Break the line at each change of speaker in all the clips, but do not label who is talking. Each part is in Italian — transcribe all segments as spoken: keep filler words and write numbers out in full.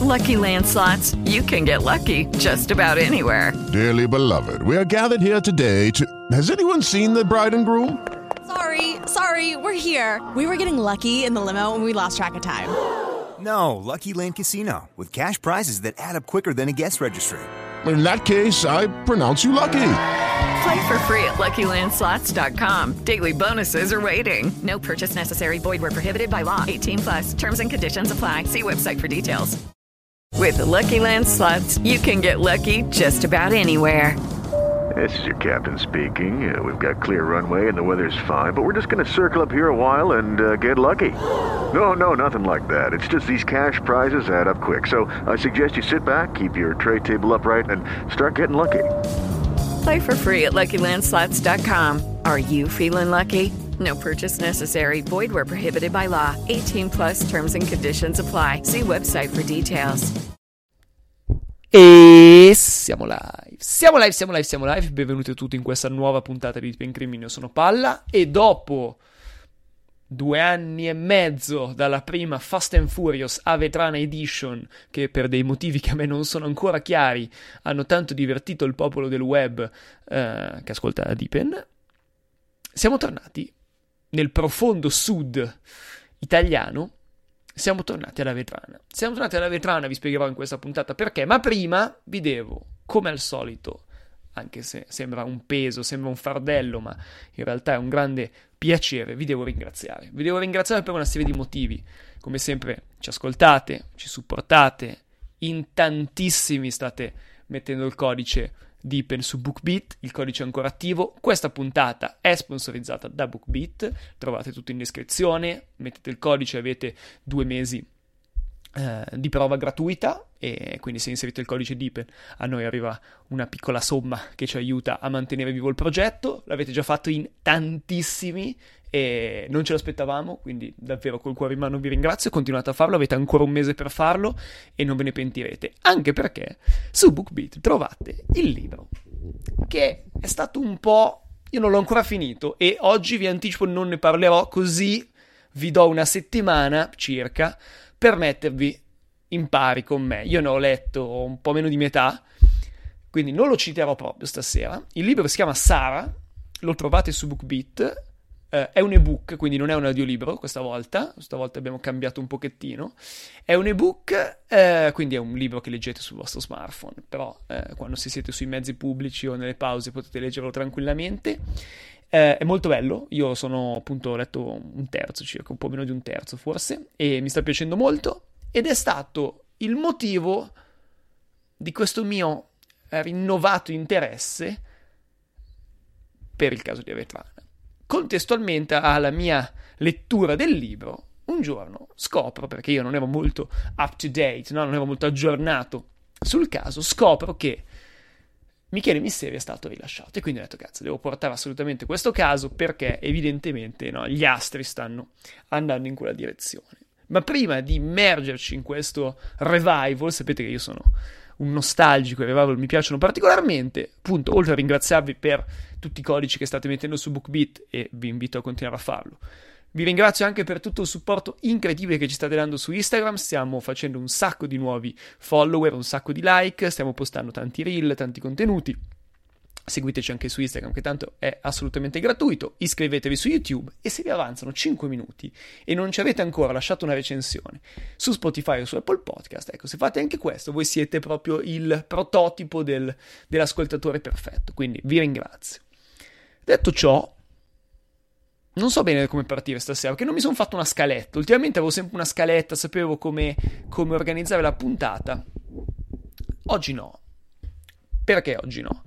Lucky Land Slots, you can get lucky just about anywhere.
Dearly beloved, we are gathered here today to... Has anyone seen the bride and groom?
Sorry, sorry, we're here. We were getting lucky in the limo and we lost track of time.
No, Lucky Land Casino, with cash prizes that add up quicker than a guest registry.
In that case, I pronounce you lucky.
Play for free at Lucky Land Slots dot com. Daily bonuses are waiting. No purchase necessary. Void where prohibited by law. eighteen plus. Terms and conditions apply. See website for details. With the Lucky Land Slots, you can get lucky just about anywhere.
This is your captain speaking. Uh, we've got clear runway and the weather's fine, but we're just going to circle up here a while and uh, get lucky. No, no, nothing like that. It's just these cash prizes add up quick. So I suggest you sit back, keep your tray table upright, and start getting lucky.
Play for free at Lucky Land Slots dot com. Are you feeling lucky? No purchase necessary. Void where prohibited by law. eighteen plus terms and conditions apply. See website for details.
E siamo live, siamo live, siamo live, siamo live. Benvenuti a tutti in questa nuova puntata di Pen Criminio. Sono Palla e dopo due anni e mezzo dalla prima Fast and Furious a Vetrana Edition, che per dei motivi che a me non sono ancora chiari hanno tanto divertito il popolo del web eh, che ascolta Deepen, siamo tornati nel profondo sud italiano. Siamo tornati alla Vetrana. Siamo tornati alla Vetrana, vi spiegherò in questa puntata perché, ma prima vi devo, come al solito, anche se sembra un peso, sembra un fardello, ma in realtà è un grande piacere, vi devo ringraziare. Vi devo ringraziare per una serie di motivi. Come sempre ci ascoltate, ci supportate, in tantissimi state mettendo il codice Deepen su BookBeat, il codice è ancora attivo. Questa puntata è sponsorizzata da BookBeat, trovate tutto in descrizione, mettete il codice, avete due mesi eh, di prova gratuita e quindi se inserite il codice Deepen a noi arriva una piccola somma che ci aiuta a mantenere vivo il progetto. L'avete già fatto in tantissimi e non ce l'aspettavamo, quindi davvero col cuore in mano vi ringrazio. Continuate a farlo, avete ancora un mese per farlo e non ve ne pentirete, anche perché su BookBeat trovate il libro che è stato un po'... io non l'ho ancora finito e oggi vi anticipo non ne parlerò, così vi do una settimana circa per mettervi in pari con me. Io ne ho letto un po' meno di metà, quindi non lo citerò proprio stasera. Il libro si chiama Sara, lo trovate su BookBeat. Uh, è un ebook, quindi non è un audiolibro questa volta, questa volta abbiamo cambiato un pochettino. È un ebook, uh, quindi è un libro che leggete sul vostro smartphone, però uh, quando si siete sui mezzi pubblici o nelle pause potete leggerlo tranquillamente. Uh, è molto bello, io sono appunto ho letto un terzo circa, un po' meno di un terzo forse, e mi sta piacendo molto, ed è stato il motivo di questo mio rinnovato interesse per il caso di Vetrana. Contestualmente alla mia lettura del libro, un giorno scopro, perché io non ero molto up to date, no? non ero molto aggiornato sul caso, scopro che Michele Misseri è stato rilasciato e quindi ho detto cazzo, devo portare assolutamente questo caso perché evidentemente no, gli astri stanno andando in quella direzione. Ma prima di immergerci in questo revival, sapete che io sono un nostalgico, i revival mi piacciono particolarmente, appunto, oltre a ringraziarvi per tutti i codici che state mettendo su BookBeat e vi invito a continuare a farlo. Vi ringrazio anche per tutto il supporto incredibile che ci state dando su Instagram, stiamo facendo un sacco di nuovi follower, un sacco di like, stiamo postando tanti reel, tanti contenuti. Seguiteci anche su Instagram che tanto è assolutamente gratuito, iscrivetevi su YouTube e se vi avanzano cinque minuti e non ci avete ancora lasciato una recensione su Spotify o su Apple Podcast, ecco, se fate anche questo voi siete proprio il prototipo del, dell'ascoltatore perfetto, quindi vi ringrazio. Detto ciò, non so bene come partire stasera perché non mi sono fatto una scaletta, ultimamente avevo sempre una scaletta, sapevo come, come organizzare la puntata, oggi no. Perché oggi no?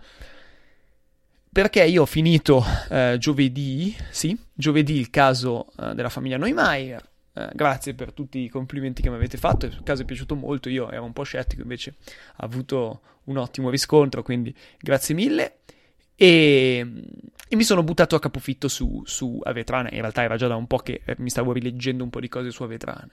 Perché io ho finito eh, giovedì, sì, giovedì il caso eh, della famiglia Neumeier, eh, grazie per tutti i complimenti che mi avete fatto, il caso è piaciuto molto, io ero un po' scettico, invece ha avuto un ottimo riscontro, quindi grazie mille, e, e mi sono buttato a capofitto su, su Avetrana, in realtà era già da un po' che eh, mi stavo rileggendo un po' di cose su Avetrana.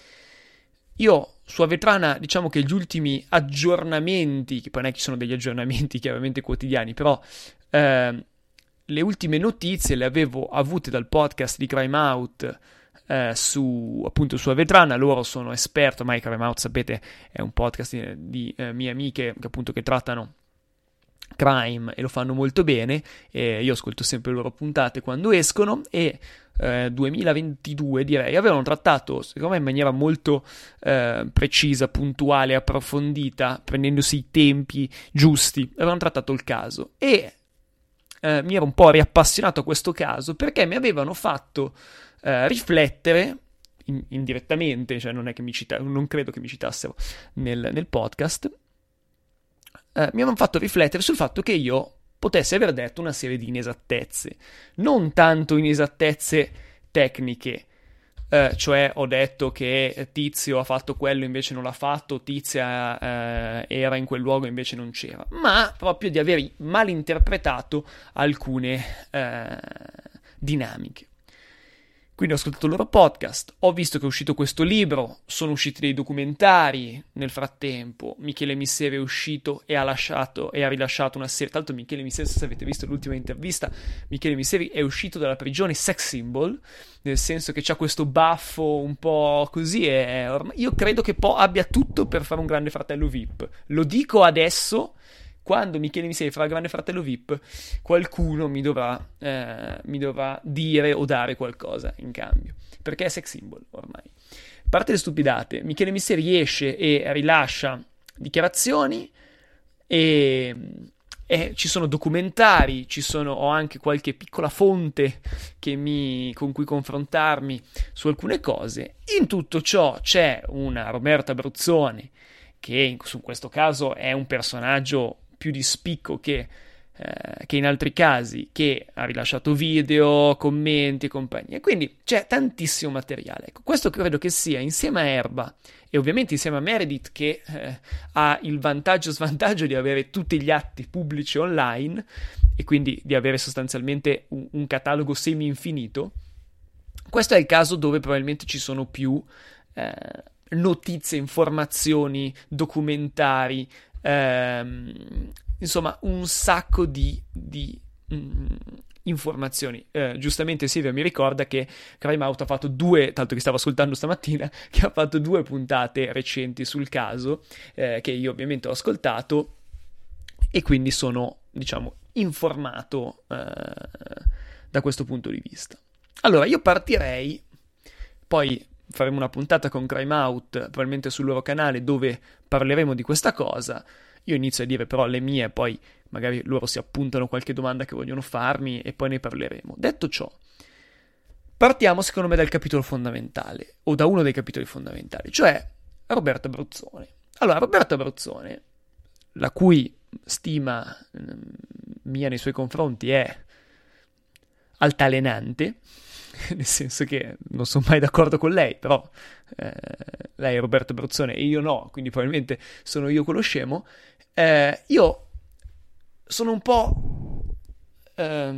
Io su Avetrana diciamo che gli ultimi aggiornamenti, che poi non è che ci sono degli aggiornamenti chiaramente quotidiani, però eh, le ultime notizie le avevo avute dal podcast di Crime Out eh, su appunto su Avetrana. Loro sono esperti, ormai Crime Out, sapete, è un podcast di, di eh, mie amiche che appunto che trattano crime e lo fanno molto bene, e io ascolto sempre le loro puntate quando escono, e eh, duemilaventidue direi avevano trattato secondo me in maniera molto eh, precisa, puntuale, approfondita, prendendosi i tempi giusti, avevano trattato il caso, e eh, mi ero un po' riappassionato a questo caso perché mi avevano fatto eh, riflettere in, indirettamente, cioè non è che mi cita- non credo che mi citassero nel, nel podcast. Uh, mi avevano fatto riflettere sul fatto che io potessi aver detto una serie di inesattezze, non tanto inesattezze tecniche, uh, cioè ho detto che Tizio ha fatto quello invece non l'ha fatto, Tizia uh, era in quel luogo invece non c'era, ma proprio di aver malinterpretato alcune uh, dinamiche. Quindi ho ascoltato il loro podcast, ho visto che è uscito questo libro, sono usciti dei documentari nel frattempo, Michele Misseri è uscito e ha lasciato e ha rilasciato una serie, tra l'altro Michele Misseri, se avete visto l'ultima intervista, Michele Misseri è uscito dalla prigione sex symbol, nel senso che c'ha questo baffo un po' così, e ormai, io credo che poi abbia tutto per fare un Grande Fratello V I P, lo dico adesso. Quando Michele Misseri farà il Grande Fratello V I P, qualcuno mi dovrà, eh, mi dovrà dire o dare qualcosa in cambio, perché è sex symbol ormai. A parte le stupidate, Michele Misseri esce e rilascia dichiarazioni e, e ci sono documentari, ci sono, ho anche qualche piccola fonte che mi, con cui confrontarmi su alcune cose. In tutto ciò c'è una Roberta Abruzzone che in, su questo caso è un personaggio più di spicco che, eh, che in altri casi, che ha rilasciato video, commenti e compagnia. Quindi c'è tantissimo materiale. Ecco, questo credo che sia, insieme a Erba e ovviamente insieme a Meredith, che eh, ha il vantaggio e svantaggio di avere tutti gli atti pubblici online e quindi di avere sostanzialmente un, un catalogo semi-infinito. Questo è il caso dove probabilmente ci sono più eh, notizie, informazioni, documentari, Ehm, insomma un sacco di, di mm, informazioni. Eh, giustamente Silvia mi ricorda che Crime Out ha fatto due, tanto che stavo ascoltando stamattina, che ha fatto due puntate recenti sul caso, eh, che io ovviamente ho ascoltato e quindi sono, diciamo, informato eh, da questo punto di vista. Allora io partirei, poi faremo una puntata con Crime Out, probabilmente sul loro canale, dove parleremo di questa cosa. Io inizio a dire però le mie, poi magari loro si appuntano qualche domanda che vogliono farmi e poi ne parleremo. Detto ciò, partiamo secondo me dal capitolo fondamentale, o da uno dei capitoli fondamentali, cioè Roberta Abruzzone. Allora, Roberta Abruzzone, la cui stima mia nei suoi confronti è altalenante, nel senso che non sono mai d'accordo con lei, però eh, lei è Roberta Abruzzone e io no, quindi probabilmente sono io quello scemo. Eh, io sono un po' eh,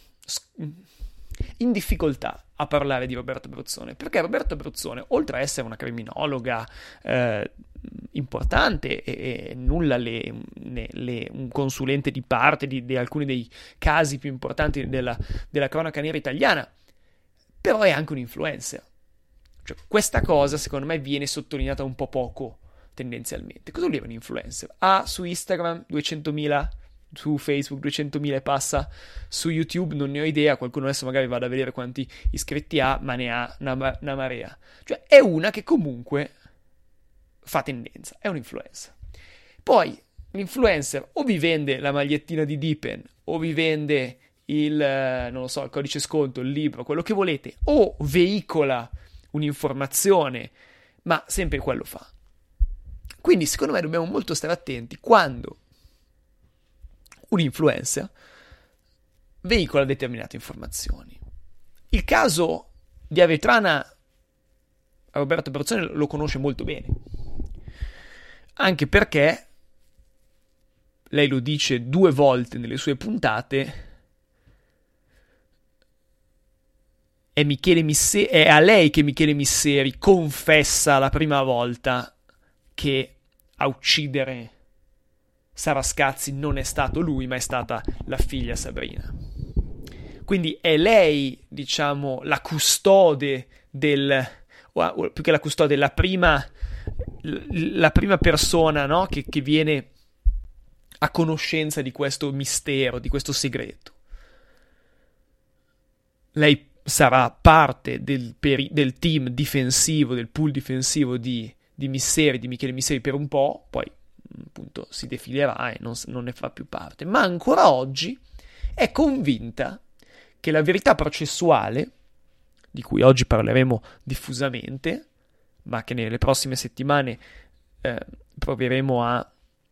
in difficoltà a parlare di Roberta Abruzzone, perché Roberta Abruzzone, oltre a essere una criminologa eh, importante e, e nulla le, le, le, un consulente di parte di, di alcuni dei casi più importanti della, della cronaca nera italiana, però è anche un influencer. Cioè, questa cosa secondo me viene sottolineata un po' poco tendenzialmente. Cosa vuol dire un influencer? Ha su Instagram duecentomila, su Facebook duecentomila e passa, su YouTube non ne ho idea, qualcuno adesso magari vada a vedere quanti iscritti ha, ma ne ha una, una marea. Cioè è una che comunque fa tendenza, è un influencer. Poi l'influencer o vi vende la magliettina di Dipen o vi vende il, non lo so, il codice sconto, il libro, quello che volete, o veicola un'informazione, ma sempre quello fa. Quindi secondo me dobbiamo molto stare attenti quando un influencer veicola determinate informazioni. Il caso di Avetrana, Roberta Abruzzone lo conosce molto bene, anche perché lei lo dice due volte nelle sue puntate. È, Michele Misseri, è a lei che Michele Misseri confessa la prima volta che a uccidere Sara Scazzi non è stato lui, ma è stata la figlia Sabrina. Quindi è lei, diciamo, la custode del, o più che la custode, la prima, la prima persona, no? che, che viene a conoscenza di questo mistero, di questo segreto. Lei sarà parte del, peri- del team difensivo, del pool difensivo di, di Misseri, di Michele Misseri per un po', poi appunto si defilerà e non, non ne fa più parte, ma ancora oggi è convinta che la verità processuale, di cui oggi parleremo diffusamente, ma che nelle prossime settimane eh, proveremo a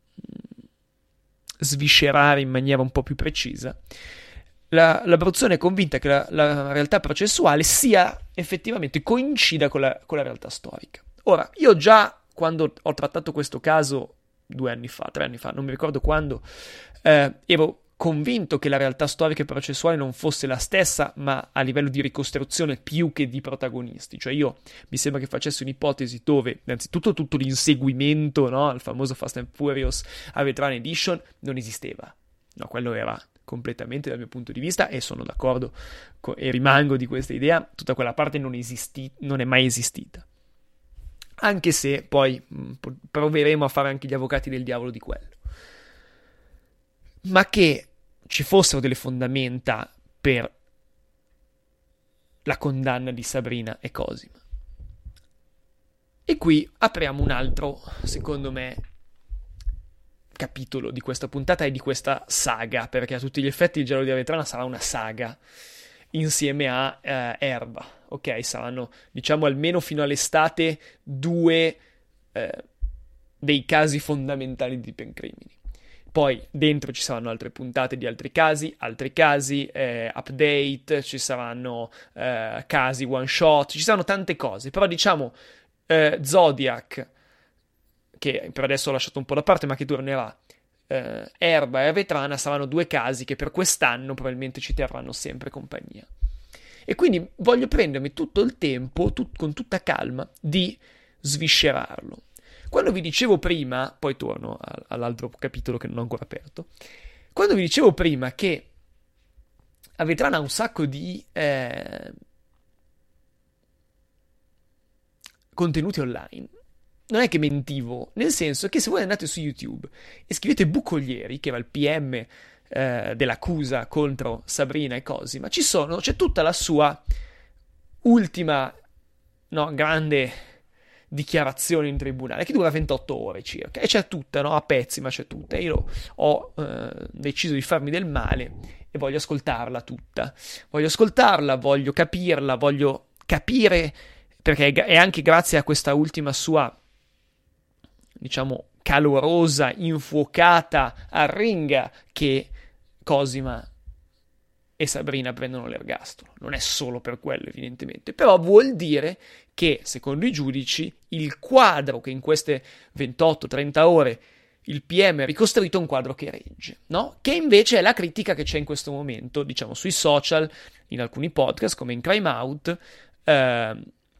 sviscerare in maniera un po' più precisa, la, la Bruzzone è convinta che la, la realtà processuale sia effettivamente coincida con la, con la realtà storica. Ora, io già quando ho trattato questo caso due anni fa, tre anni fa, non mi ricordo quando, eh, ero convinto che la realtà storica e processuale non fosse la stessa, ma a livello di ricostruzione più che di protagonisti. Cioè io mi sembra che facessi un'ipotesi dove innanzitutto tutto l'inseguimento, no, al famoso Fast and Furious a Veteran Edition non esisteva. No, quello era completamente dal mio punto di vista, e sono d'accordo co- e rimango di questa idea, tutta quella parte non, esisti- non è mai esistita. Anche se poi mh, proveremo a fare anche gli avvocati del diavolo di quello. Ma che ci fossero delle fondamenta per la condanna di Sabrina e Cosima. E qui apriamo un altro, secondo me, capitolo di questa puntata e di questa saga, perché a tutti gli effetti il Giallo di Avetrana sarà una saga insieme a eh, Erba, ok? Saranno, diciamo, almeno fino all'estate due eh, dei casi fondamentali di Pencrimini. Poi dentro ci saranno altre puntate di altri casi, altri casi, eh, update, ci saranno eh, casi one shot, ci saranno tante cose, però diciamo eh, Zodiac, che per adesso ho lasciato un po' da parte ma che tornerà, eh, Erba e Avetrana saranno due casi che per quest'anno probabilmente ci terranno sempre compagnia. E quindi voglio prendermi tutto il tempo, tut- con tutta calma, di sviscerarlo. Quando vi dicevo prima, poi torno a- all'altro capitolo che non ho ancora aperto, quando vi dicevo prima che Avetrana ha un sacco di eh, contenuti online, non è che mentivo, nel senso che se voi andate su YouTube e scrivete Bucolieri, che era il P M eh, dell'accusa contro Sabrina e Cosima, ci sono, c'è tutta la sua ultima, no, grande dichiarazione in tribunale, che dura ventotto ore circa, e c'è tutta, no, a pezzi, ma c'è tutta. Io ho eh, deciso di farmi del male e voglio ascoltarla tutta, voglio ascoltarla, voglio capirla, voglio capire, perché è anche grazie a questa ultima sua, diciamo, calorosa, infuocata arringa che Cosima e Sabrina prendono l'ergastolo. Non è solo per quello, evidentemente, però vuol dire che, secondo i giudici, il quadro che in queste ventotto trenta ore il P M ha ricostruito è un quadro che regge, no? Che invece è la critica che c'è in questo momento, diciamo, sui social, in alcuni podcast, come in Crime Out, eh,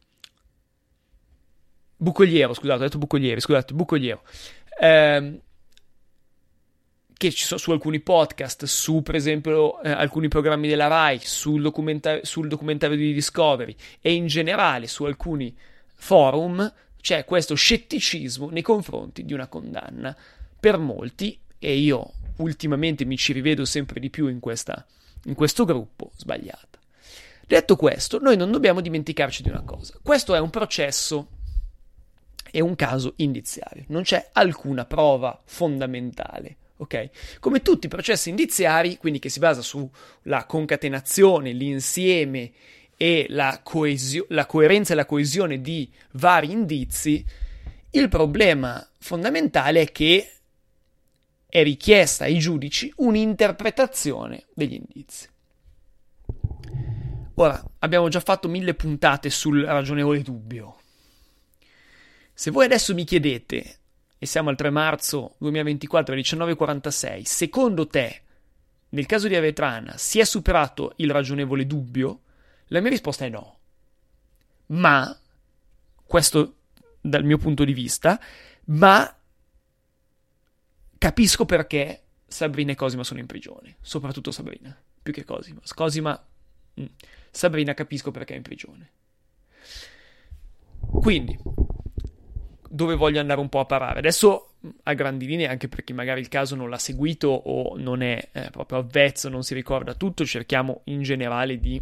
Bucoliero, scusate, ho detto Bucolieri, scusate, Bucoliero, eh, che ci sono su alcuni podcast, su per esempio eh, alcuni programmi della Rai, sul, documenta- sul documentario di Discovery e in generale su alcuni forum, c'è questo scetticismo nei confronti di una condanna per molti, e io ultimamente mi ci rivedo sempre di più in, questa, in questo gruppo, sbagliata. Detto questo, noi non dobbiamo dimenticarci di una cosa: questo è un processo, è un caso indiziario, non c'è alcuna prova fondamentale. Ok? Come tutti i processi indiziari, quindi che si basa sulla concatenazione, l'insieme e la, coesio- la coerenza e la coesione di vari indizi, il problema fondamentale è che è richiesta ai giudici un'interpretazione degli indizi. Ora, abbiamo già fatto mille puntate sul ragionevole dubbio. Se voi adesso mi chiedete, e siamo al tre marzo duemilaventiquattro alle diciannove e quarantasei, secondo te, nel caso di Avetrana, si è superato il ragionevole dubbio? La mia risposta è no. Ma, questo dal mio punto di vista, ma capisco perché Sabrina e Cosima sono in prigione. Soprattutto Sabrina, più che Cosima. Cosima, mh. Sabrina capisco perché è in prigione. Quindi, dove voglio andare un po' a parare? Adesso a grandi linee, anche per chi magari il caso non l'ha seguito o non è eh, proprio avvezzo, non si ricorda tutto, cerchiamo in generale di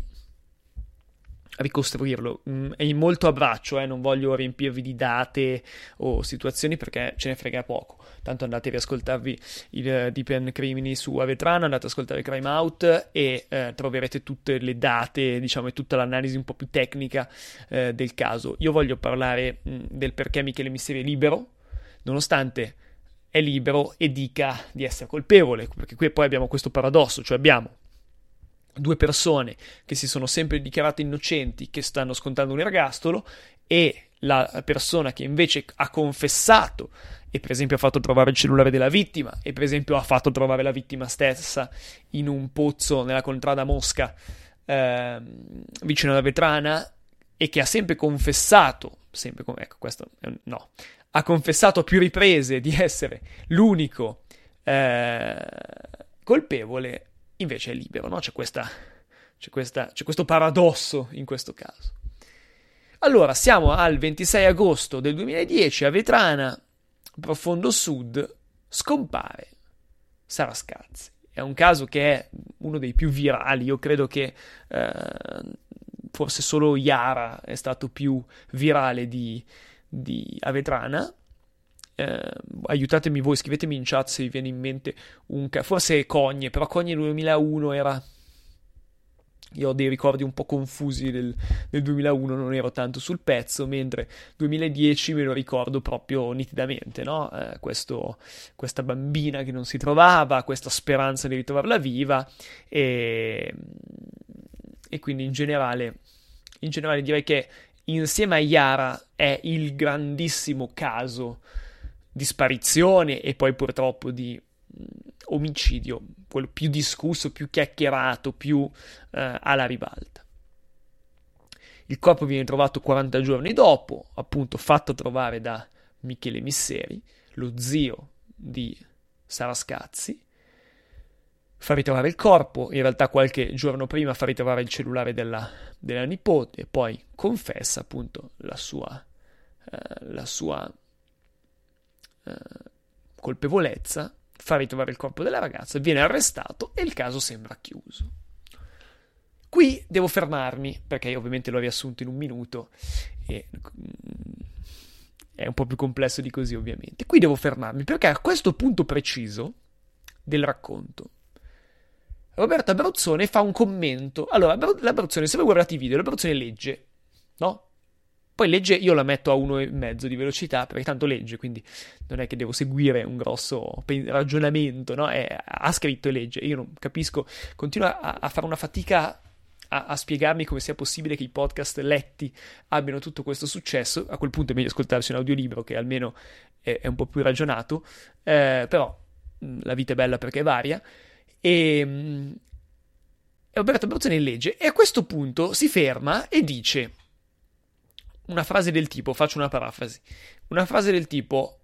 ricostruirlo. Mm, è in molto abbraccio, eh, non voglio riempirvi di date o situazioni perché ce ne frega poco. Tanto andate a riascoltarvi il Deep End Crimini su Avetrana, andate ad ascoltare Crime Out e eh, troverete tutte le date, diciamo, e tutta l'analisi un po' più tecnica eh, del caso. Io voglio parlare mh, del perché Michele Misseri è libero, nonostante è libero e dica di essere colpevole, perché qui poi abbiamo questo paradosso, cioè abbiamo due persone che si sono sempre dichiarate innocenti, che stanno scontando un ergastolo, e la persona che invece ha confessato e per esempio ha fatto trovare il cellulare della vittima e per esempio ha fatto trovare la vittima stessa in un pozzo nella contrada Mosca eh, vicino alla Vetrana, e che ha sempre confessato sempre ecco questo no ha confessato a più riprese di essere l'unico eh, colpevole, invece è libero, no? C'è questa, c'è questa, c'è questo paradosso in questo caso. Allora, siamo al ventisei agosto del duemiladieci, a Vetrana, profondo sud, scompare Sara Scazzi. È un caso che è uno dei più virali, io credo che eh, forse solo Yara è stato più virale di, di a Vetrana. Eh, aiutatemi voi, scrivetemi in chat se vi viene in mente un ca- forse Cogne, però Cogne duemilauno era, io ho dei ricordi un po' confusi del, del duemilauno, non ero tanto sul pezzo, mentre duemiladieci me lo ricordo proprio nitidamente, no? Eh, questo, questa bambina che non si trovava, questa speranza di ritrovarla viva, e, e quindi in generale in generale direi che insieme a Yara è il grandissimo caso di sparizione e poi purtroppo di mh, omicidio, quello più discusso, più chiacchierato, più eh, alla ribalta. Il corpo viene trovato quaranta giorni dopo, appunto fatto trovare da Michele Misseri, lo zio di Sara Scazzi. Fa ritrovare il corpo, in realtà qualche giorno prima fa ritrovare il cellulare della, della nipote, e poi confessa appunto la sua eh, la sua Uh, colpevolezza, fa ritrovare il corpo della ragazza, viene arrestato e il caso sembra chiuso. Qui devo fermarmi perché io ovviamente l'ho riassunto in un minuto e mm, è un po' più complesso di così, ovviamente. Qui devo fermarmi perché a questo punto preciso del racconto Roberta Abruzzone fa un commento. Allora, l'Abruzzone, se voi guardate i video, l'Abruzzone legge, no? Poi legge, io la metto a uno e mezzo di velocità, perché tanto legge, quindi non è che devo seguire un grosso ragionamento, no? È, ha scritto e legge, io non capisco, continua a, a fare una fatica a, a spiegarmi come sia possibile che i podcast letti abbiano tutto questo successo. A quel punto è meglio ascoltarsi un audiolibro, che almeno è, è un po' più ragionato, eh, però mh, la vita è bella perché è varia, e, mh, e Roberto Abruzzone legge, e a questo punto si ferma e dice una frase del tipo, faccio una parafrasi, una frase del tipo: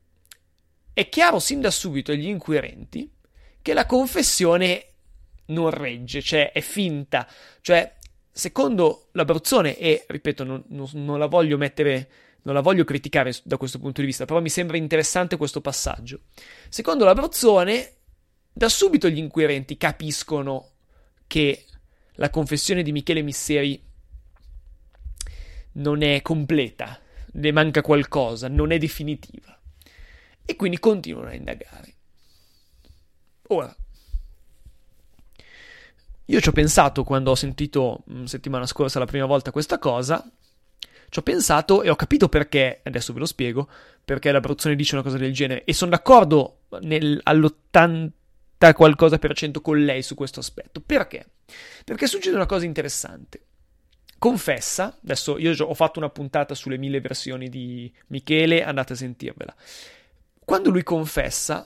è chiaro sin da subito agli inquirenti che la confessione non regge, cioè è finta, cioè secondo l'Abruzzone, e ripeto non, non, non la voglio mettere, non la voglio criticare da questo punto di vista, però mi sembra interessante questo passaggio. Secondo l'Abruzzone da subito gli inquirenti capiscono che la confessione di Michele Misseri non è completa, ne manca qualcosa, non è definitiva, e quindi continuano a indagare. Ora, io ci ho pensato quando ho sentito mh, settimana scorsa la prima volta questa cosa, ci ho pensato e ho capito perché, adesso ve lo spiego, perché l'Abruzzone dice una cosa del genere, e sono d'accordo nel, all'ottanta qualcosa per cento con lei su questo aspetto. Perché? Perché succede una cosa interessante. Confessa, adesso io ho fatto una puntata sulle mille versioni di Michele, andate a sentirvela. Quando lui confessa,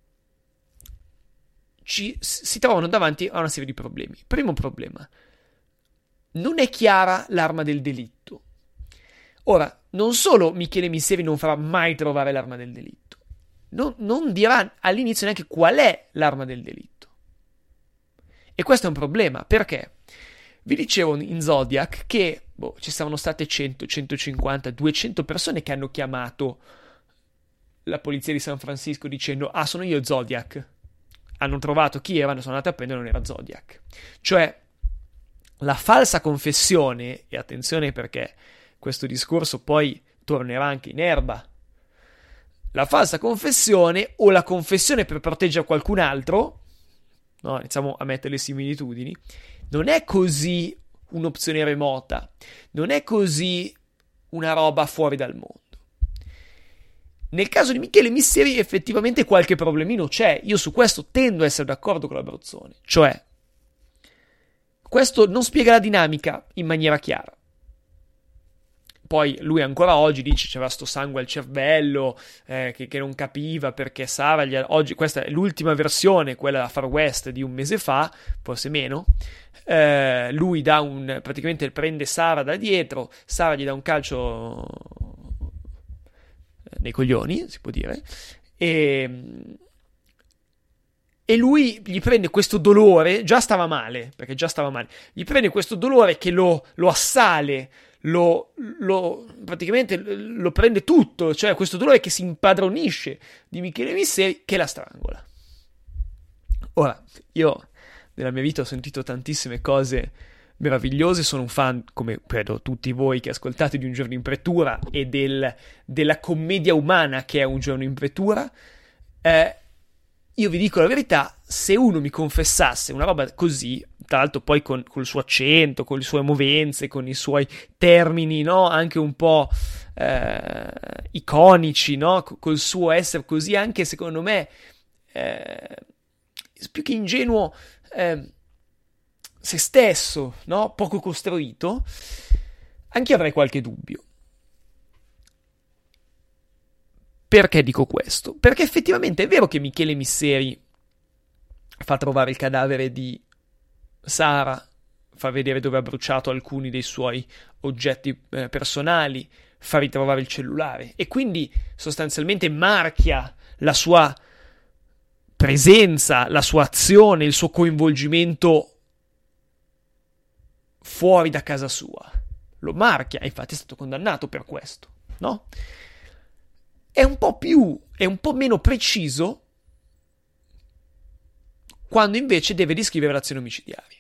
ci, si trovano davanti a una serie di problemi. Primo problema: non è chiara l'arma del delitto. Ora, non solo Michele Misseri non farà mai trovare l'arma del delitto, non, non dirà all'inizio neanche qual è l'arma del delitto. E questo è un problema, perché Vi dicevo in Zodiac che boh, ci saranno state cento, centocinquanta, duecento persone che hanno chiamato la polizia di San Francisco dicendo: ah, sono io Zodiac. Hanno trovato chi era, sono andati a prendere, non era Zodiac. Cioè, la falsa confessione, e attenzione perché questo discorso poi tornerà anche in erba, la falsa confessione o la confessione per proteggere qualcun altro, no, iniziamo a mettere le similitudini, non è così un'opzione remota, non è così una roba fuori dal mondo. Nel caso di Michele Misseri effettivamente qualche problemino c'è, io su questo tendo a essere d'accordo con la Bruzzone, cioè questo non spiega la dinamica in maniera chiara. Poi lui ancora oggi dice c'era sto sangue al cervello, eh, che, che non capiva perché Sara gli ha, oggi questa è l'ultima versione, quella da Far West di un mese fa, forse meno. Eh, lui dà un praticamente prende Sara da dietro, Sara gli dà un calcio nei coglioni, si può dire, e, e lui gli prende questo dolore, già stava male, perché già stava male, gli prende questo dolore che lo, lo assale, Lo, lo praticamente lo prende tutto, cioè questo dolore che si impadronisce di Michele Misseri, che la strangola. Ora, io nella mia vita ho sentito tantissime cose meravigliose, sono un fan, come credo tutti voi che ascoltate, di Un giorno in pretura e del, della commedia umana che è Un giorno in pretura. eh, io vi dico la verità, se uno mi confessasse una roba così, tra l'altro poi con col suo accento, con le sue movenze, con i suoi termini, no? Anche un po' eh, iconici, no? Col suo essere così anche, secondo me, eh, più che ingenuo, eh, se stesso, no? Poco costruito, anche io avrei qualche dubbio. Perché dico questo? Perché effettivamente è vero che Michele Misseri fa trovare il cadavere di Sara, fa vedere dove ha bruciato alcuni dei suoi oggetti eh, personali, fa ritrovare il cellulare e quindi sostanzialmente marchia la sua presenza, la sua azione, il suo coinvolgimento fuori da casa sua. Lo marchia e infatti è stato condannato per questo, no? È un po' più, è un po' meno preciso quando invece deve descrivere l'azione omicidiaria.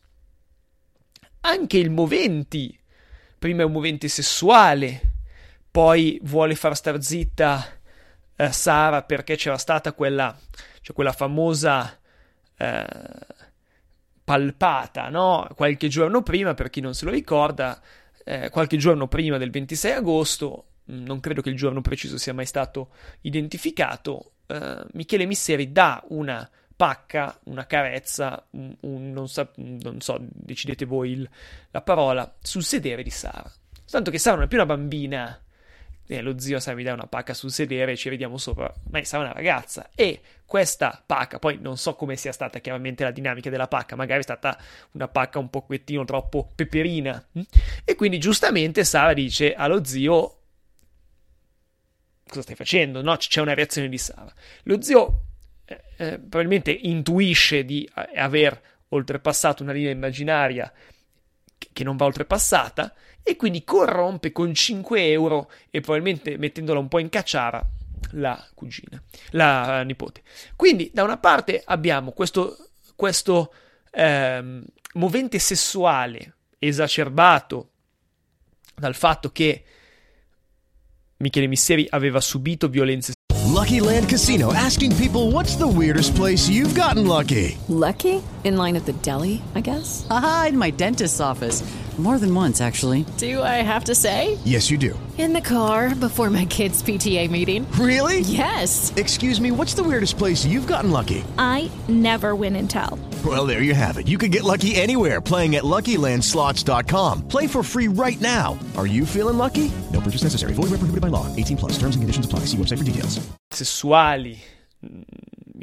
Anche il moventi, prima è un movente sessuale, poi vuole far star zitta eh, Sara perché c'era stata quella, cioè quella famosa eh, palpata, no? Qualche giorno prima, per chi non se lo ricorda, eh, qualche giorno prima del ventisei agosto, non credo che il giorno preciso sia mai stato identificato, eh, Michele Misseri dà una pacca, una carezza, un, un, non, so, non so, decidete voi il, la parola, sul sedere di Sara. Tanto che Sara non è più una bambina, eh, lo zio sa mi dà una pacca sul sedere e ci vediamo sopra, ma Sara è una ragazza, e questa pacca, poi non so come sia stata chiaramente la dinamica della pacca, magari è stata una pacca un pochettino troppo peperina, e quindi giustamente Sara dice allo zio: cosa stai facendo? No, c'è una reazione di Sara. Lo zio eh, eh, probabilmente intuisce di eh, aver oltrepassato una linea immaginaria che, che non va oltrepassata e quindi corrompe con cinque euro e probabilmente mettendola un po' in cacciara la cugina, la uh, nipote. Quindi da una parte abbiamo questo, questo ehm, movente sessuale esacerbato dal fatto che Michele Misseri aveva subito violenze.
Lucky Land Casino, asking people, what's the weirdest place you've gotten lucky?
Lucky? In line at the deli, I guess?
Aha, in my dentist's office. More than once, actually.
Do I have to say?
Yes, you do.
In the car before my kids' P T A meeting.
Really?
Yes.
Excuse me, what's the weirdest place you've gotten lucky?
I never win and tell.
Well, there you have it. You can get lucky anywhere, playing at Lucky Land Slots dot com. Play for free right now. Are you feeling lucky? No purchase necessary. Void where prohibited by law. eighteen plus. Terms and conditions apply. See website for details.
Sessuali in,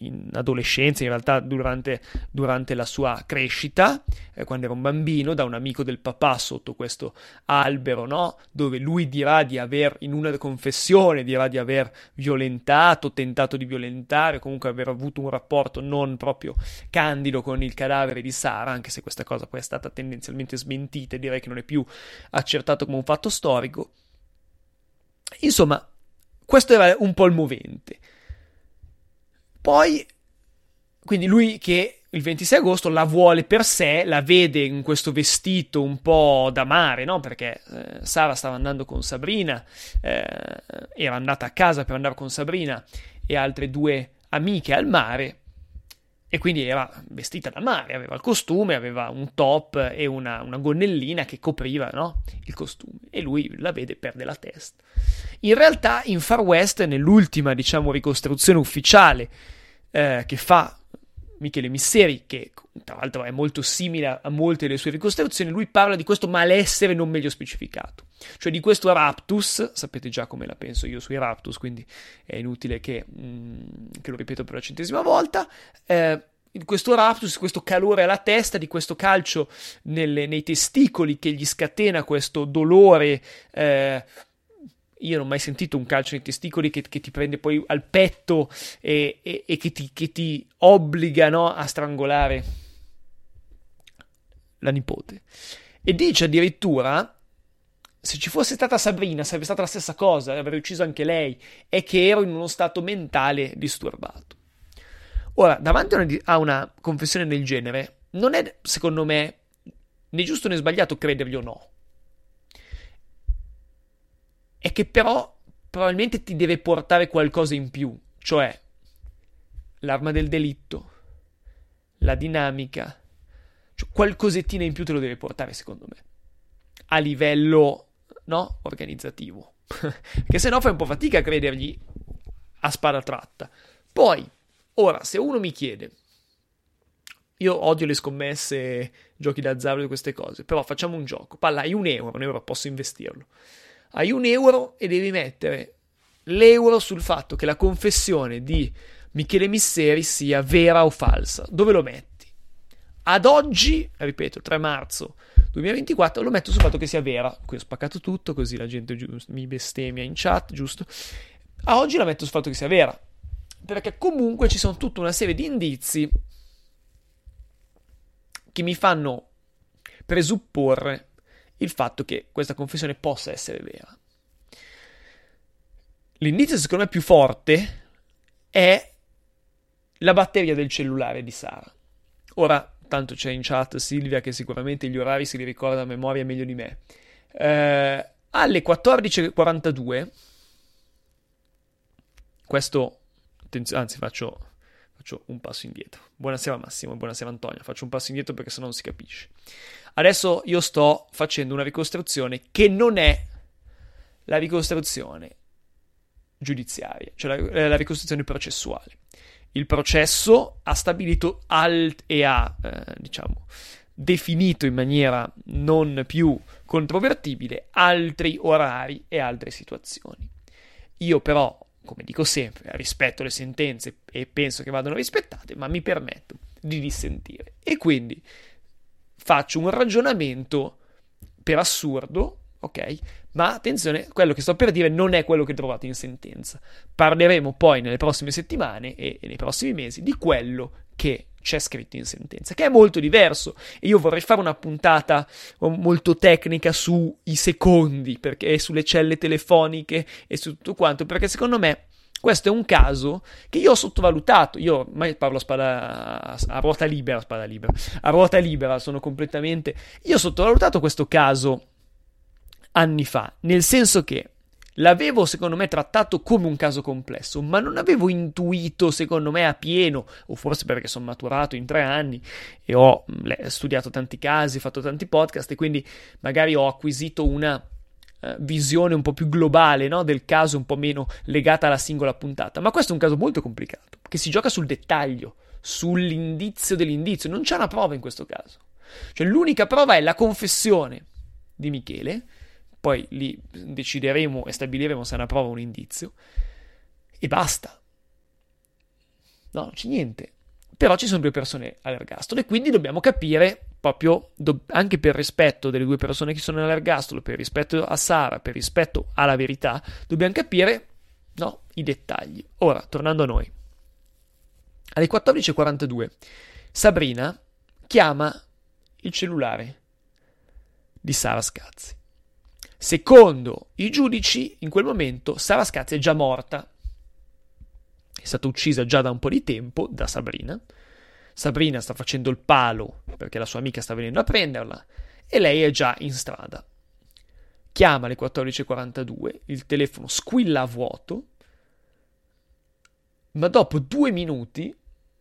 in adolescenza, in realtà durante, durante la sua crescita, eh, quando era un bambino, da un amico del papà sotto questo albero, no? Dove lui dirà di aver, in una confessione, dirà di aver violentato, tentato di violentare, comunque aver avuto un rapporto non proprio candido con il cadavere di Sara, anche se questa cosa poi è stata tendenzialmente smentita e direi che non è più accertato come un fatto storico. Insomma, questo era un po' il movente. Poi, quindi lui che il ventisei agosto la vuole per sé, la vede in questo vestito un po' da mare, no? Perché eh, Sara stava andando con Sabrina, eh, era andata a casa per andare con Sabrina e altre due amiche al mare, e quindi era vestita da mare, aveva il costume, aveva un top e una, una gonnellina che copriva, no? Il costume, e lui la vede e perde la testa. In realtà in Far West, nell'ultima, diciamo, ricostruzione ufficiale eh, che fa Michele Misseri, che tra l'altro è molto simile a molte delle sue ricostruzioni, lui parla di questo malessere non meglio specificato, cioè di questo raptus. Sapete già come la penso io sui raptus, quindi è inutile che, mh, che lo ripeto per la centesima volta. Eh, questo raptus, questo calore alla testa, di questo calcio nelle, nei testicoli che gli scatena questo dolore. eh, Io non ho mai sentito un calcio nei testicoli che, che ti prende poi al petto e, e, e che, ti, che ti obbliga, no, a strangolare la nipote. E dice addirittura, se ci fosse stata Sabrina sarebbe stata la stessa cosa, avrei ucciso anche lei, e che ero in uno stato mentale disturbato. Ora, davanti a una, a una confessione del genere, non è, secondo me, né giusto né sbagliato credergli o no. È che però probabilmente ti deve portare qualcosa in più, cioè l'arma del delitto, la dinamica, cioè qualcosettina in più te lo deve portare, secondo me, a livello, no, organizzativo, perché se no fai un po' fatica a credergli a spada tratta. Poi, ora, se uno mi chiede, io odio le scommesse, giochi d'azzardo e queste cose, però facciamo un gioco, palla, hai un euro, un euro posso investirlo. Hai un euro e devi mettere l'euro sul fatto che la confessione di Michele Misseri sia vera o falsa. Dove lo metti? Ad oggi, ripeto, tre marzo duemilaventiquattro, lo metto sul fatto che sia vera. Qui ho spaccato tutto, così la gente giusto, mi bestemmia in chat, giusto? A oggi la metto sul fatto che sia vera, perché comunque ci sono tutta una serie di indizi che mi fanno presupporre il fatto che questa confessione possa essere vera. L'indizio secondo me più forte è la batteria del cellulare di Sara. Ora, tanto c'è in chat Silvia che sicuramente gli orari se li ricorda a memoria meglio di me. Eh, alle quattordici e quarantadue, questo, anzi faccio, faccio un passo indietro. Buonasera Massimo, buonasera Antonio, faccio un passo indietro perché sennò non si capisce. Adesso io sto facendo una ricostruzione che non è la ricostruzione giudiziaria, cioè la, la ricostruzione processuale. Il processo ha stabilito alt e ha, eh, diciamo, definito in maniera non più controvertibile altri orari e altre situazioni. Io però, come dico sempre, rispetto le sentenze e penso che vadano rispettate, ma mi permetto di dissentire. E quindi faccio un ragionamento per assurdo, ok? Ma attenzione, quello che sto per dire non è quello che trovate in sentenza. Parleremo poi nelle prossime settimane e nei prossimi mesi di quello che c'è scritto in sentenza, che è molto diverso. E io vorrei fare una puntata molto tecnica sui secondi, perché sulle celle telefoniche e su tutto quanto, perché secondo me questo è un caso che io ho sottovalutato. Io ormai parlo a spada a ruota libera, spada libera, a ruota libera, sono completamente. Io ho sottovalutato questo caso anni fa, nel senso che l'avevo secondo me trattato come un caso complesso, ma non avevo intuito secondo me a pieno, o forse perché sono maturato in tre anni e ho studiato tanti casi, fatto tanti podcast e quindi magari ho acquisito una Uh, visione un po' più globale, no? Del caso, un po' meno legata alla singola puntata. Ma questo è un caso molto complicato, che si gioca sul dettaglio, sull'indizio dell'indizio. Non c'è una prova in questo caso, cioè l'unica prova è la confessione di Michele, poi lì decideremo e stabiliremo se è una prova o un indizio, e basta. no, non c'è niente. Però ci sono due persone all'ergastolo e quindi dobbiamo capire, proprio do- anche per rispetto delle due persone che sono all'ergastolo, per rispetto a Sara, per rispetto alla verità, dobbiamo capire, no, i dettagli. Ora, tornando a noi. Alle quattordici e quarantadue Sabrina chiama il cellulare di Sara Scazzi. Secondo i giudici, in quel momento Sara Scazzi è già morta. È stata uccisa già da un po' di tempo da Sabrina. Sabrina sta facendo il palo perché la sua amica sta venendo a prenderla e lei è già in strada. Chiama alle quattordici e quarantadue, il telefono squilla a vuoto, ma dopo due minuti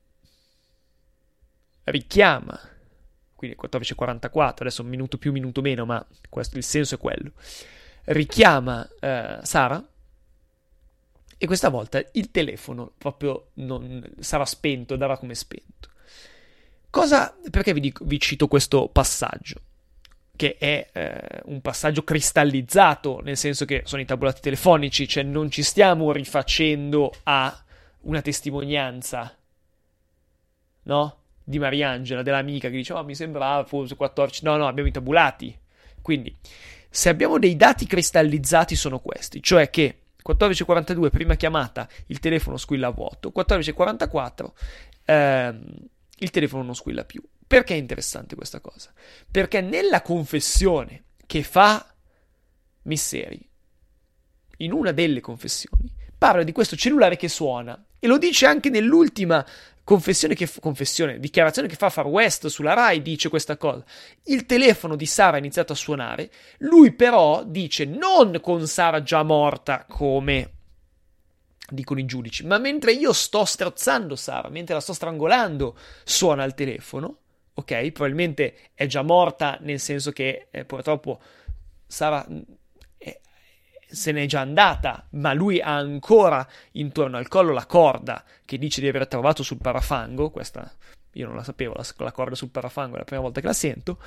richiama, quindi quattordici e quarantaquattro, adesso un minuto più, un minuto meno, ma questo, il senso è quello, richiama eh, Sara. E questa volta il telefono proprio non sarà spento, dava come spento. Cosa, perché vi, dico, vi cito questo passaggio? Che è eh, un passaggio cristallizzato, nel senso che sono i tabulati telefonici, cioè non ci stiamo rifacendo a una testimonianza, no? Di Mariangela, dell'amica che dice, oh, mi sembrava fosse quattordici, no, no, abbiamo i tabulati. Quindi, se abbiamo dei dati cristallizzati sono questi, cioè che quattordici e quarantadue, prima chiamata, il telefono squilla a vuoto. quattordici e quarantaquattro, ehm, il telefono non squilla più. Perché è interessante questa cosa? Perché nella confessione che fa Misseri, in una delle confessioni, parla di questo cellulare che suona. E lo dice anche nell'ultima confessione, che, confessione, dichiarazione che fa Far West sulla Rai, dice questa cosa. Il telefono di Sara ha iniziato a suonare, lui però dice non con Sara già morta come dicono i giudici, ma mentre io sto strozzando Sara, mentre la sto strangolando, suona il telefono, ok? Probabilmente è già morta, nel senso che eh, purtroppo Sara eh, se n'è già andata, ma lui ha ancora intorno al collo la corda che dice di aver trovato sul parafango. Questa io non la sapevo, la, la corda sul parafango è la prima volta che la sento.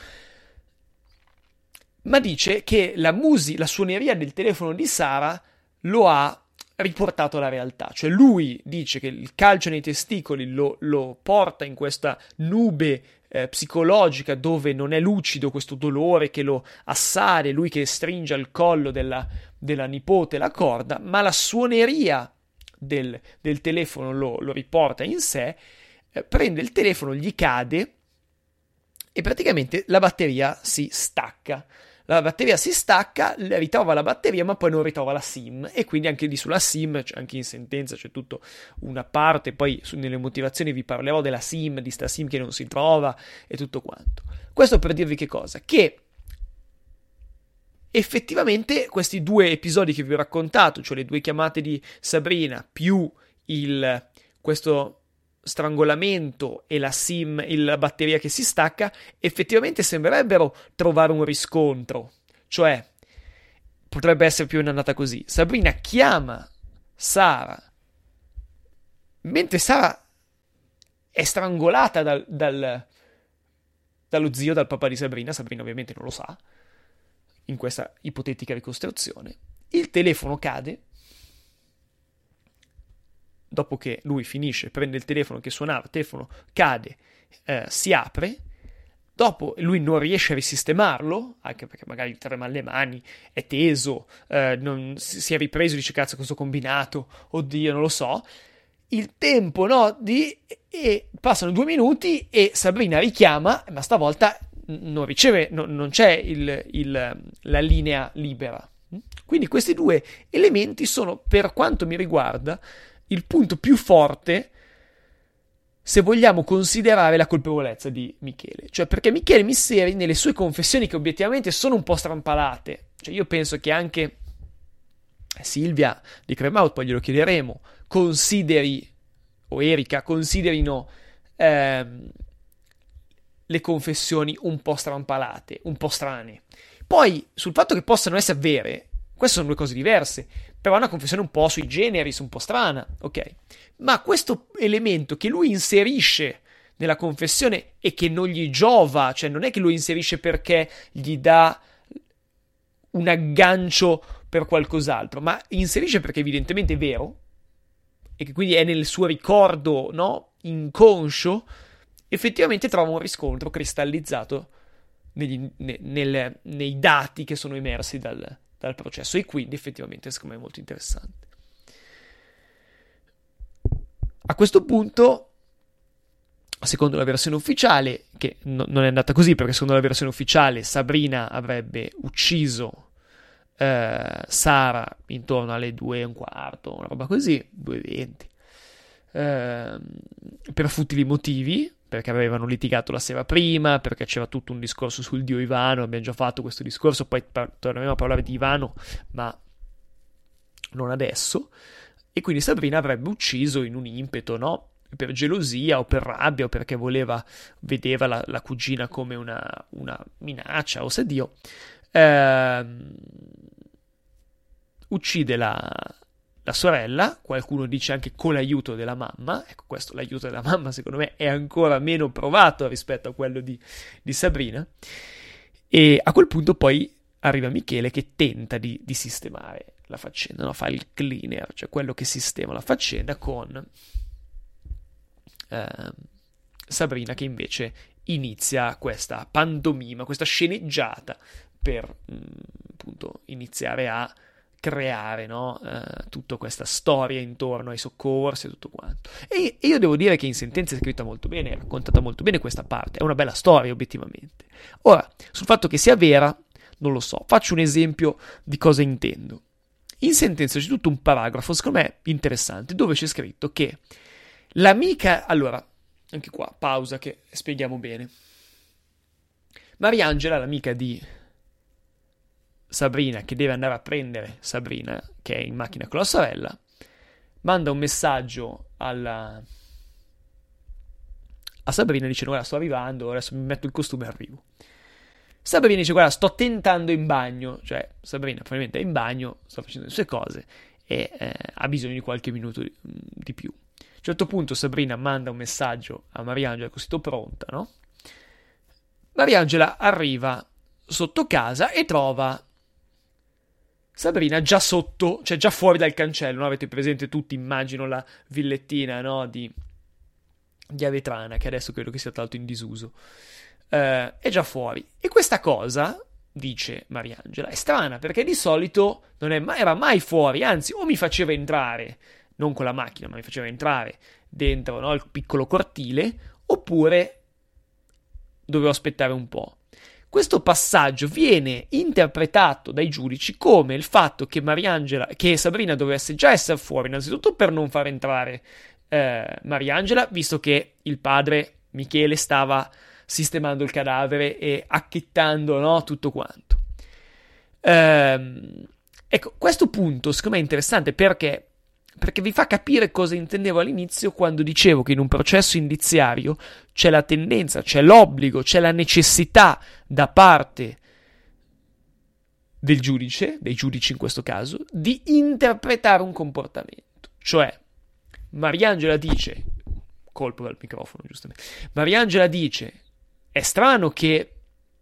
Ma dice che la musica, la suoneria del telefono di Sara lo ha riportato alla realtà, cioè lui dice che il calcio nei testicoli lo, lo porta in questa nube eh, psicologica dove non è lucido, questo dolore che lo assale, lui che stringe al collo della, della nipote la corda, ma la suoneria del, del telefono lo, lo riporta in sé, eh, prende il telefono, gli cade e praticamente la batteria si stacca. La batteria si stacca, ritrova la batteria ma poi non ritrova la SIM, e quindi anche lì sulla SIM, cioè anche in sentenza c'è tutta una parte, poi su, nelle motivazioni vi parlerò della SIM, di sta SIM che non si trova e tutto quanto. Questo per dirvi che cosa? Che effettivamente questi due episodi che vi ho raccontato, cioè le due chiamate di Sabrina più il questo strangolamento e la SIM, la batteria che si stacca, effettivamente sembrerebbero trovare un riscontro, cioè potrebbe essere più andata così. Sabrina chiama Sara mentre Sara è strangolata dal, dal, dallo zio, dal papà di Sabrina. Sabrina ovviamente non lo sa in questa ipotetica ricostruzione. Il telefono cade. Dopo che lui finisce, prende il telefono che suonava, il telefono cade, eh, si apre, dopo lui non riesce a risistemarlo, anche perché magari trema le mani, è teso, eh, non, si è ripreso, dice cazzo cosa ho combinato, oddio non lo so, il tempo no, di, e passano due minuti e Sabrina richiama, ma stavolta non riceve, no, non c'è il, il, la linea libera. Quindi questi due elementi sono, per quanto mi riguarda, il punto più forte se vogliamo considerare la colpevolezza di Michele. Cioè, perché Michele Misseri, nelle sue confessioni, che obiettivamente sono un po' strampalate, cioè io penso che anche Silvia di Cremaut, poi glielo chiederemo, consideri, o Erika, considerino ehm, le confessioni un po' strampalate, un po' strane. Poi, sul fatto che possano essere vere, queste sono due cose diverse. Però è una confessione un po' sui generis, un po' strana, ok? Ma questo elemento che lui inserisce nella confessione e che non gli giova, cioè non è che lo inserisce perché gli dà un aggancio per qualcos'altro, ma inserisce perché evidentemente è vero, e che quindi è nel suo ricordo, no, inconscio, effettivamente trova un riscontro cristallizzato negli, ne, nel, nei dati che sono emersi dal, dal processo, e quindi effettivamente secondo me è molto interessante. A questo punto, secondo la versione ufficiale, che no, non è andata così, perché secondo la versione ufficiale Sabrina avrebbe ucciso eh, Sara intorno alle due e un quarto, una roba così, due e venti, eh, per futili motivi, perché avevano litigato la sera prima, perché c'era tutto un discorso sul dio Ivano. Abbiamo già fatto questo discorso, poi par- torneremo a parlare di Ivano, ma non adesso. E quindi Sabrina avrebbe ucciso in un impeto, no? Per gelosia o per rabbia, o perché voleva, vedeva la, la cugina come una, una minaccia, o se Dio. Ehm, uccide la, la sorella, qualcuno dice anche con l'aiuto della mamma. Ecco, questo, l'aiuto della mamma, secondo me, è ancora meno provato rispetto a quello di, di Sabrina. E a quel punto poi arriva Michele che tenta di, di sistemare la faccenda, no? Fa il cleaner, cioè quello che sistema la faccenda, con eh, Sabrina che invece inizia questa pantomima, questa sceneggiata per mh, appunto iniziare a creare, no? eh, tutta questa storia intorno ai soccorsi e tutto quanto. E, e io devo dire che in Sentenza è scritta molto bene, è raccontata molto bene questa parte, è una bella storia obiettivamente. Ora, sul fatto che sia vera, non lo so. Faccio un esempio di cosa intendo. In Sentenza c'è tutto un paragrafo, secondo me interessante, dove c'è scritto che l'amica... Allora, anche qua, pausa che spieghiamo bene. Mariangela, l'amica di Sabrina, che deve andare a prendere Sabrina, che è in macchina con la sorella, manda un messaggio alla... a Sabrina, dice: guarda, sto arrivando, adesso mi metto il costume e arrivo. Sabrina dice: guarda, sto tentando in bagno, cioè Sabrina probabilmente è in bagno, sta facendo le sue cose e eh, ha bisogno di qualche minuto di, di più. A un certo punto Sabrina manda un messaggio a Mariangela, così sto pronta, no? Mariangela arriva sotto casa e trova Sabrina già sotto, cioè già fuori dal cancello, no? Avete presente tutti, immagino, la villettina, no? Di, di Avetrana, che adesso credo che sia tra l'altro in disuso. Uh, è già fuori. E questa cosa, dice Mariangela, è strana, perché di solito non è mai, era mai fuori, anzi o mi faceva entrare, non con la macchina, ma mi faceva entrare dentro, no, il piccolo cortile, oppure dovevo aspettare un po'. Questo passaggio viene interpretato dai giudici come il fatto che Mariangela, che Sabrina dovesse già essere fuori, innanzitutto per non far entrare eh, Mariangela, visto che il padre Michele stava sistemando il cadavere e acchittando, no, tutto quanto. Ehm, ecco, questo punto secondo me è interessante perché perché vi fa capire cosa intendevo all'inizio quando dicevo che in un processo indiziario c'è la tendenza, c'è l'obbligo, c'è la necessità da parte del giudice, dei giudici in questo caso, di interpretare un comportamento. Cioè, Mariangela dice, colpo dal microfono giustamente, Mariangela dice: è strano che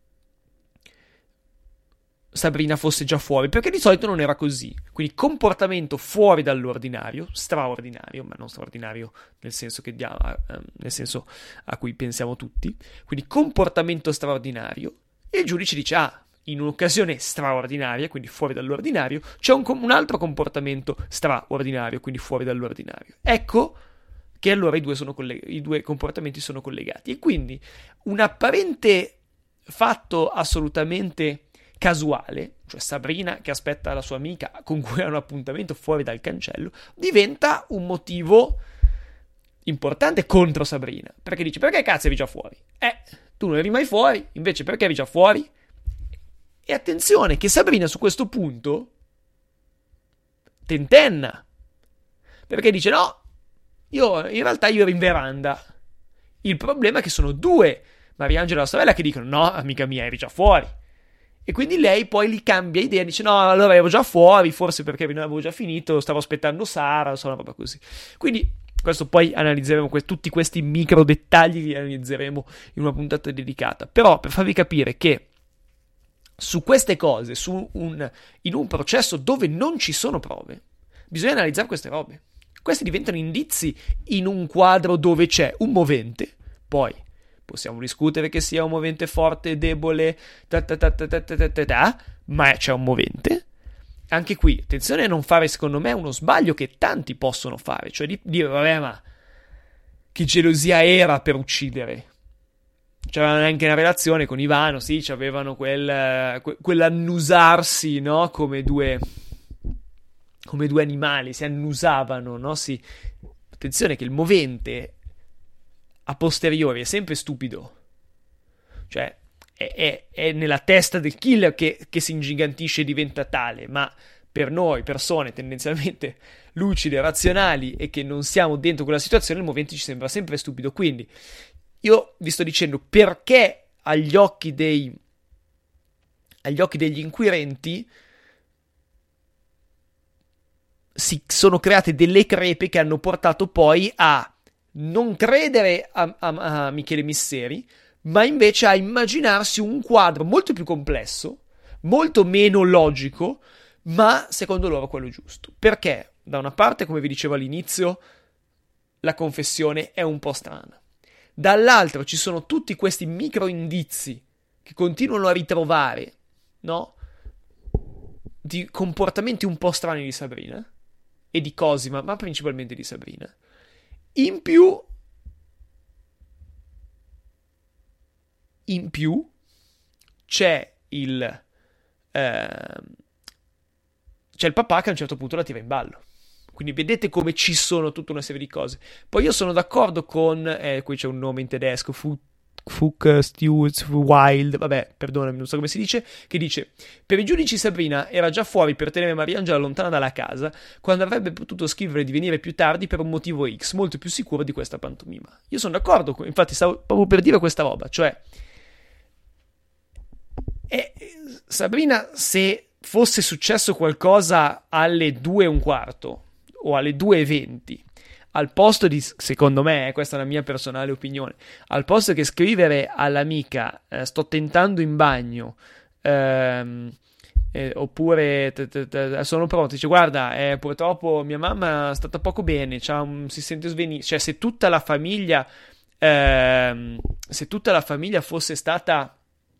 Sabrina fosse già fuori, perché di solito non era così. Quindi comportamento fuori dall'ordinario, straordinario, ma non straordinario nel senso che diamo, nel senso a cui pensiamo tutti. Quindi comportamento straordinario. E il giudice dice: ah, in un'occasione straordinaria, quindi fuori dall'ordinario, c'è un, un altro comportamento straordinario, quindi fuori dall'ordinario. Ecco che allora i due, sono colleg- i due comportamenti sono collegati. E quindi un apparente fatto assolutamente casuale, cioè Sabrina che aspetta la sua amica con cui ha un appuntamento fuori dal cancello, diventa un motivo importante contro Sabrina, perché dice: perché cazzo eri già fuori? Eh, tu non eri mai fuori, invece perché eri già fuori? E attenzione che Sabrina su questo punto tentenna, perché dice: no, io in realtà io ero in veranda. Il problema è che sono due, Mariangela e la sorella, che dicono: no, amica mia, eri già fuori. E quindi lei poi li cambia idea, dice: no, allora ero già fuori, forse perché non avevo già finito, stavo aspettando Sara, insomma, una roba così. Quindi questo poi analizzeremo, que- tutti questi micro dettagli li analizzeremo in una puntata dedicata. Però per farvi capire che su queste cose, su un, in un processo dove non ci sono prove, bisogna analizzare queste robe. Questi diventano indizi in un quadro dove c'è un movente, poi possiamo discutere che sia un movente forte, debole, ta ta ta ta ta ta ta ta, ma c'è un movente. Anche qui, attenzione a non fare, secondo me, uno sbaglio che tanti possono fare, cioè di dire, vabbè, ma che gelosia era per uccidere. C'avevano anche una relazione con Ivano, sì, c'avevano quel, que, quell'annusarsi, no? Come due, come due animali, si annusavano, no? Si, attenzione che il movente a posteriori è sempre stupido, cioè è, è, è nella testa del killer che, che si ingigantisce e diventa tale, ma per noi persone tendenzialmente lucide, razionali e che non siamo dentro quella situazione, il movente ci sembra sempre stupido. Quindi io vi sto dicendo perché agli occhi dei agli occhi degli inquirenti si sono create delle crepe che hanno portato poi a non credere a, a, a Michele Misseri, ma invece a immaginarsi un quadro molto più complesso, molto meno logico, ma secondo loro quello giusto. Perché, da una parte, come vi dicevo all'inizio, la confessione è un po' strana. Dall'altro ci sono tutti questi micro indizi che continuano a ritrovare, no? Di comportamenti un po' strani di Sabrina e di Cosima, ma principalmente di Sabrina. In più, in più c'è il eh, c'è il papà che a un certo punto la tira in ballo. Quindi vedete come ci sono tutta una serie di cose. Poi io sono d'accordo con eh, qui c'è un nome in tedesco, Fu Fuck Stewart Wild, vabbè, perdonami, non so come si dice, che dice: per i giudici Sabrina era già fuori per tenere Mariangela lontana dalla casa, quando avrebbe potuto scrivere di venire più tardi per un motivo X, molto più sicuro di questa pantomima. Io sono d'accordo, infatti stavo proprio per dire questa roba, cioè eh, Sabrina, se fosse successo qualcosa alle due e un quarto o alle due e venti, al posto di, secondo me, eh, questa è la mia personale opinione, al posto che scrivere all'amica eh, sto tentando in bagno, ehm, eh, oppure t- t- t- sono pronto, dice guarda eh, purtroppo mia mamma è stata poco bene, c'ha un, si sente svenire, cioè se tutta la famiglia ehm, se tutta la famiglia fosse stata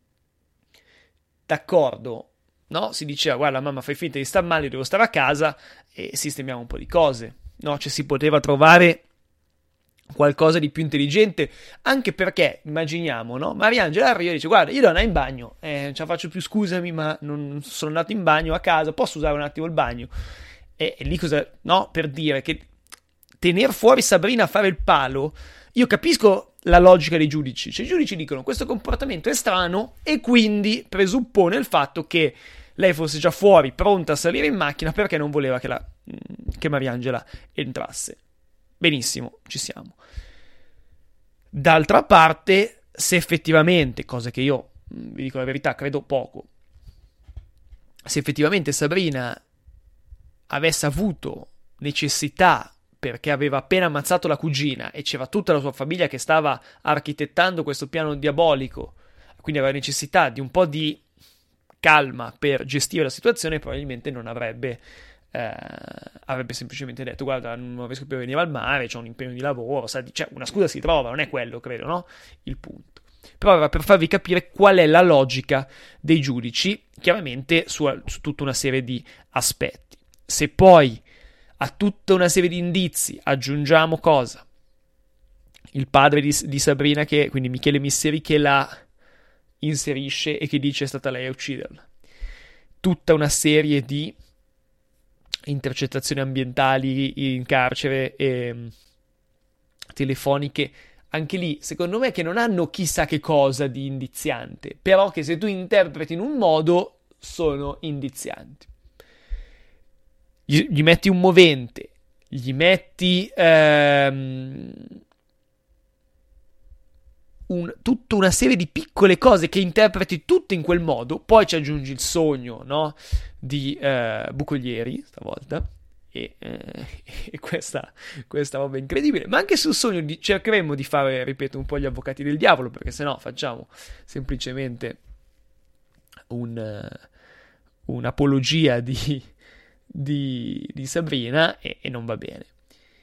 d'accordo, no? Si diceva guarda mamma fai finta di star male, io devo stare a casa e sistemiamo un po' di cose. No, cioè si poteva trovare qualcosa di più intelligente, anche perché, immaginiamo, no? Mariangela arriva e dice, guarda, io devo andare in bagno, eh, non ce la faccio più, scusami, ma non sono andato in bagno a casa, posso usare un attimo il bagno? E, e lì cosa, no? Per dire che tener fuori Sabrina a fare il palo, io capisco la logica dei giudici, cioè i giudici dicono, questo comportamento è strano, e quindi presuppone il fatto che lei fosse già fuori, pronta a salire in macchina, perché non voleva che, la, che Mariangela entrasse. Benissimo, ci siamo. D'altra parte, se effettivamente, cosa che io, vi dico la verità, credo poco, se effettivamente Sabrina avesse avuto necessità, perché aveva appena ammazzato la cugina e c'era tutta la sua famiglia che stava architettando questo piano diabolico, quindi aveva necessità di un po' di calma per gestire la situazione, probabilmente non avrebbe eh, avrebbe semplicemente detto guarda non riesco più a venire al mare, c'ho un impegno di lavoro, sa, cioè una scusa si trova, non è quello credo, no? Il punto. Però era per farvi capire qual è la logica dei giudici, chiaramente su, su tutta una serie di aspetti. Se poi a tutta una serie di indizi aggiungiamo cosa? Il padre di, di Sabrina, che quindi Michele Misseri, che la inserisce e che dice è stata lei a ucciderla, tutta una serie di intercettazioni ambientali in carcere e telefoniche, anche lì secondo me che non hanno chissà che cosa di indiziante, però che se tu interpreti in un modo sono indizianti. Gli, gli metti un movente, gli metti ehm, Un, tutta una serie di piccole cose che interpreti tutte in quel modo, poi ci aggiungi il sogno, no? Di eh, Bucoglieri stavolta e, eh, e questa, questa roba incredibile, ma anche sul sogno di, cercheremo di fare, ripeto, un po' gli avvocati del diavolo, perché sennò facciamo semplicemente un, un'apologia di, di, di Sabrina e, e non va bene.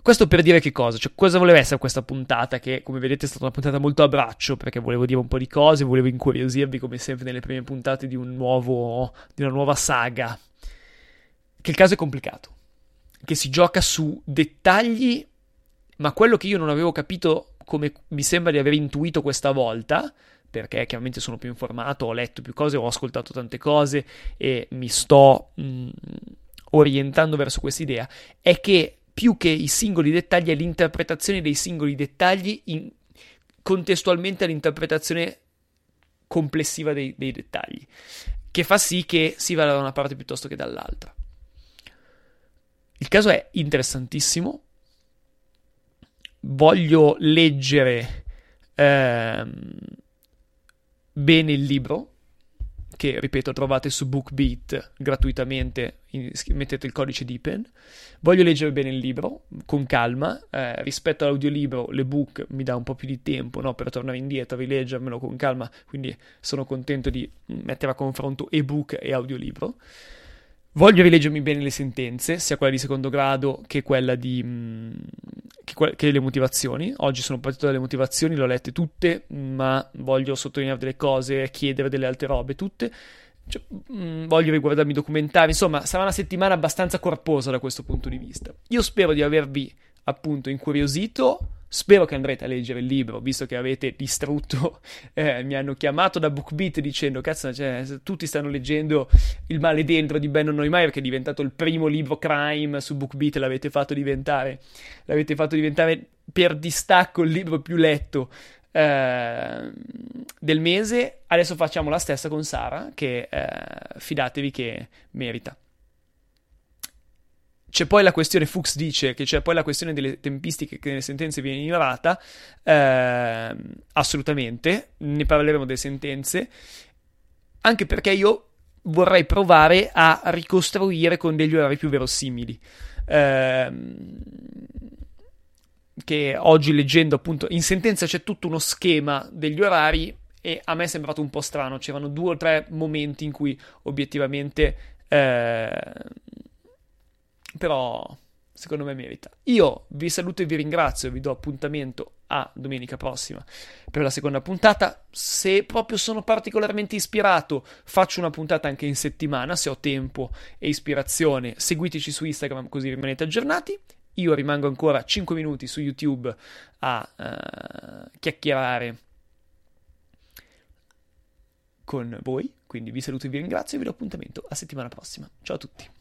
questo per dire che cosa? Cioè, cosa voleva essere questa puntata? Che, come vedete, è stata una puntata molto a braccio, perché volevo dire un po' di cose, volevo incuriosirvi, come sempre nelle prime puntate di un nuovo, di una nuova saga. Che il caso è complicato, che si gioca su dettagli, ma quello che io non avevo capito, come mi sembra di aver intuito questa volta, perché chiaramente sono più informato, ho letto più cose, ho ascoltato tante cose e mi sto mh, orientando verso questa idea, è che più che i singoli dettagli è l'interpretazione dei singoli dettagli in, contestualmente all'interpretazione complessiva dei, dei dettagli, che fa sì che si vada da una parte piuttosto che dall'altra. Il caso è interessantissimo. Voglio leggere ehm, bene il libro, che ripeto trovate su BookBeat gratuitamente, in, mettete il codice D P E N. Voglio leggere bene il libro con calma, eh, rispetto all'audiolibro l'ebook mi dà un po' più di tempo, no, per tornare indietro, rileggermelo con calma, quindi sono contento di mettere a confronto ebook e audiolibro. Voglio rileggermi bene le sentenze, sia quella di secondo grado che quella di mh, che, que- che le motivazioni. Oggi sono partito dalle motivazioni, le ho lette tutte, ma voglio sottolineare delle cose, chiedere delle altre robe, tutte. Cioè, mh, voglio riguardarmi i documentari, insomma, sarà una settimana abbastanza corposa da questo punto di vista. Io spero di avervi appunto incuriosito. Spero che andrete a leggere il libro, visto che avete distrutto, eh, mi hanno chiamato da BookBeat dicendo cazzo, cioè, tutti stanno leggendo Il male dentro di Bannon Neumayer, che è diventato il primo libro crime su BookBeat, l'avete fatto diventare, l'avete fatto diventare per distacco il libro più letto eh, del mese. Adesso facciamo la stessa con Sara, che eh, fidatevi che merita. C'è poi la questione, Fuchs dice che c'è poi la questione delle tempistiche, che nelle sentenze viene ignorata, eh, assolutamente, ne parleremo delle sentenze, anche perché io vorrei provare a ricostruire con degli orari più verosimili, eh, che oggi leggendo appunto, in sentenza c'è tutto uno schema degli orari e a me è sembrato un po' strano, c'erano due o tre momenti in cui obiettivamente... Eh, però secondo me merita. Io vi saluto e vi ringrazio, vi do appuntamento a domenica prossima per la seconda puntata. Se proprio sono particolarmente ispirato faccio una puntata anche in settimana, se ho tempo e ispirazione. Seguiteci su Instagram così rimanete aggiornati. Io rimango ancora cinque minuti su YouTube a uh, chiacchierare con voi, quindi vi saluto e vi ringrazio e vi do appuntamento a settimana prossima. Ciao a tutti.